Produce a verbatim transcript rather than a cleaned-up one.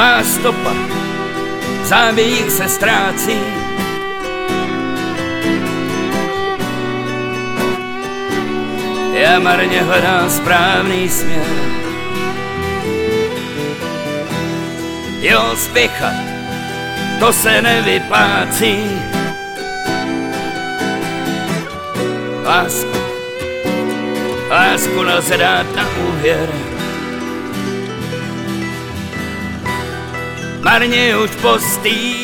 Má stopa v zábějích se ztrácí. Já marně hledám správný směr. Jo, spěchat, to se nevyplácí. Lásku, lásku nelze dát na úvěr. Marně už postý